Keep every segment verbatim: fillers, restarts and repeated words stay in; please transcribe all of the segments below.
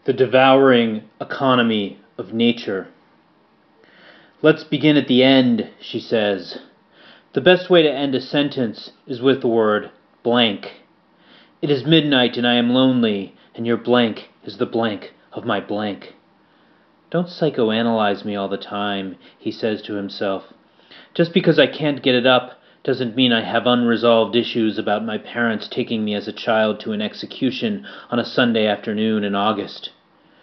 The devouring economy of nature. Let's begin at the end, she says. The best way to end a sentence is with the word blank. It is midnight and I am lonely, and your blank is the blank of my blank. Don't psychoanalyze me all the time, he says to himself. Just because I can't get it up doesn't mean I have unresolved issues about my parents taking me as a child to an execution on a Sunday afternoon in August.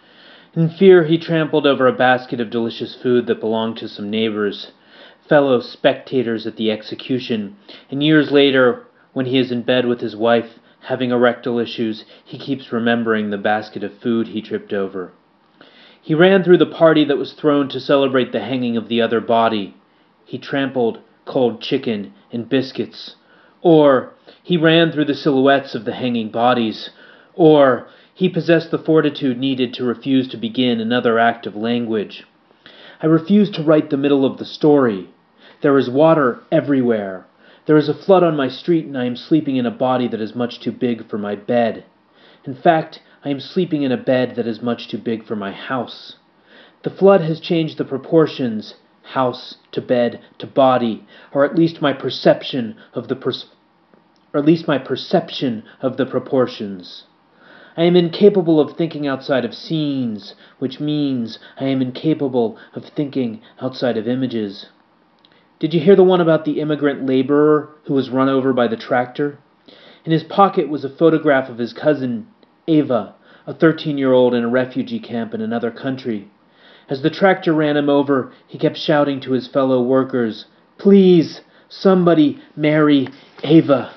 In fear, he trampled over a basket of delicious food that belonged to some neighbors, fellow spectators at the execution, and years later, when he is in bed with his wife, having erectile issues, he keeps remembering the basket of food he tripped over. He ran through the party that was thrown to celebrate the hanging of the other body. He trampled cold chicken and biscuits. Or he ran through the silhouettes of the hanging bodies. Or he possessed the fortitude needed to refuse to begin another act of language. I refuse to write the middle of the story. There is water everywhere. There is a flood on my street, and I am sleeping in a body that is much too big for my bed. In fact, I am sleeping in a bed that is much too big for my house. The flood has changed the proportions, house to bed to body, or at least my perception of the pers- or at least my perception of the proportions. I am incapable of thinking outside of scenes, which means I am incapable of thinking outside of images. Did you hear the one about the immigrant laborer who was run over by the tractor? In his pocket was a photograph of his cousin, Ava, a thirteen-year-old in a refugee camp in another country. As the tractor ran him over, he kept shouting to his fellow workers, "Please, somebody marry Ava.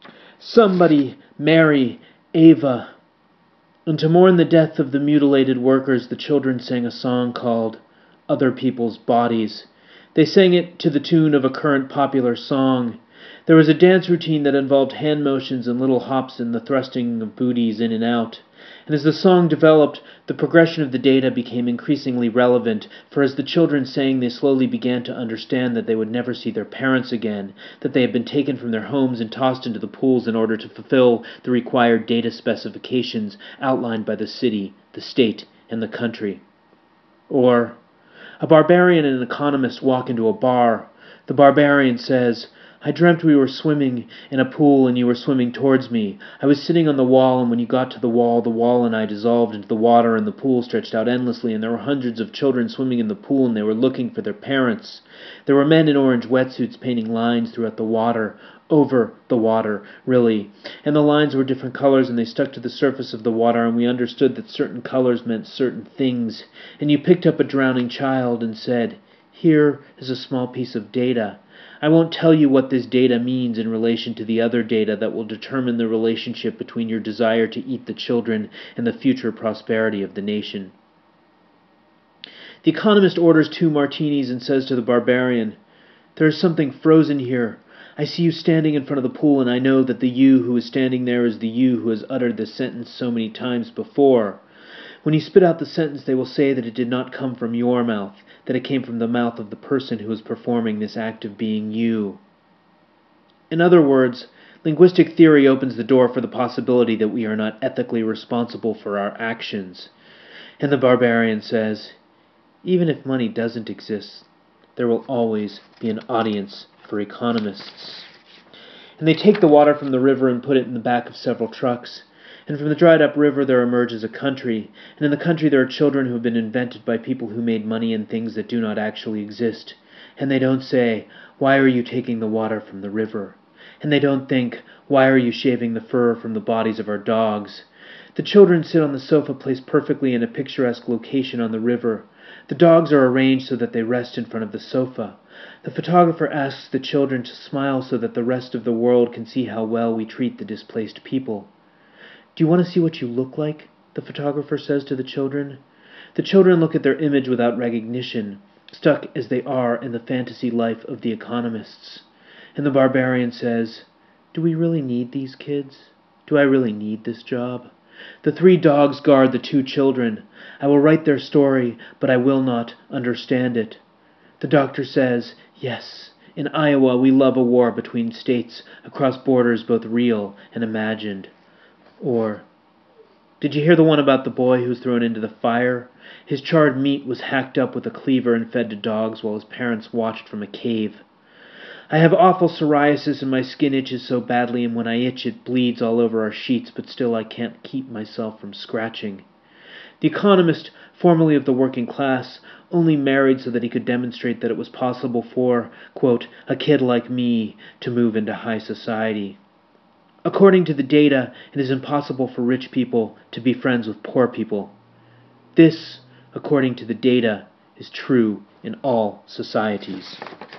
Somebody marry Ava." And to mourn the death of the mutilated workers, the children sang a song called Other People's Bodies. They sang it to the tune of a current popular song. There was a dance routine that involved hand motions and little hops and the thrusting of booties in and out. And as the song developed, the progression of the data became increasingly relevant, for as the children sang, they slowly began to understand that they would never see their parents again, that they had been taken from their homes and tossed into the pools in order to fulfill the required data specifications outlined by the city, the state, and the country. Or, a barbarian and an economist walk into a bar. The barbarian says, "I dreamt we were swimming in a pool and you were swimming towards me. I was sitting on the wall, and when you got to the wall, the wall and I dissolved into the water, and the pool stretched out endlessly, and there were hundreds of children swimming in the pool, and they were looking for their parents. There were men in orange wetsuits painting lines throughout the water, over the water, really. And the lines were different colors, and they stuck to the surface of the water, and we understood that certain colors meant certain things. And you picked up a drowning child and said, 'Here is a small piece of data. I won't tell you what this data means in relation to the other data that will determine the relationship between your desire to eat the children and the future prosperity of the nation.'" The economist orders two martinis and says to the barbarian, "There is something frozen here. I see you standing in front of the pool, and I know that the you who is standing there is the you who has uttered this sentence so many times before. When you spit out the sentence, they will say that it did not come from your mouth, that it came from the mouth of the person who is performing this act of being you." In other words, linguistic theory opens the door for the possibility that we are not ethically responsible for our actions. And the barbarian says, "Even if money doesn't exist, there will always be an audience for economists." And they take the water from the river and put it in the back of several trucks. And from the dried-up river there emerges a country, and in the country there are children who have been invented by people who made money in things that do not actually exist. And they don't say, "Why are you taking the water from the river?" And they don't think, "Why are you shaving the fur from the bodies of our dogs?" The children sit on the sofa placed perfectly in a picturesque location on the river. The dogs are arranged so that they rest in front of the sofa. The photographer asks the children to smile so that the rest of the world can see how well we treat the displaced people. "Do you want to see what you look like?" the photographer says to the children. The children look at their image without recognition, stuck as they are in the fantasy life of the economists. And the barbarian says, "Do we really need these kids? Do I really need this job?" The three dogs guard the two children. "I will write their story, but I will not understand it." The doctor says, "Yes, in Iowa we love a war between states across borders both real and imagined." Or, Did you hear the one about the boy who was thrown into the fire? His charred meat was hacked up with a cleaver and fed to dogs while his parents watched from a cave. I have awful psoriasis and my skin itches so badly, and when I itch it bleeds all over our sheets, but still I can't keep myself from scratching. The economist, formerly of the working class, only married so that he could demonstrate that it was possible for, quote, a kid like me to move into high society. According to the data, it is impossible for rich people to be friends with poor people. This, according to the data, is true in all societies.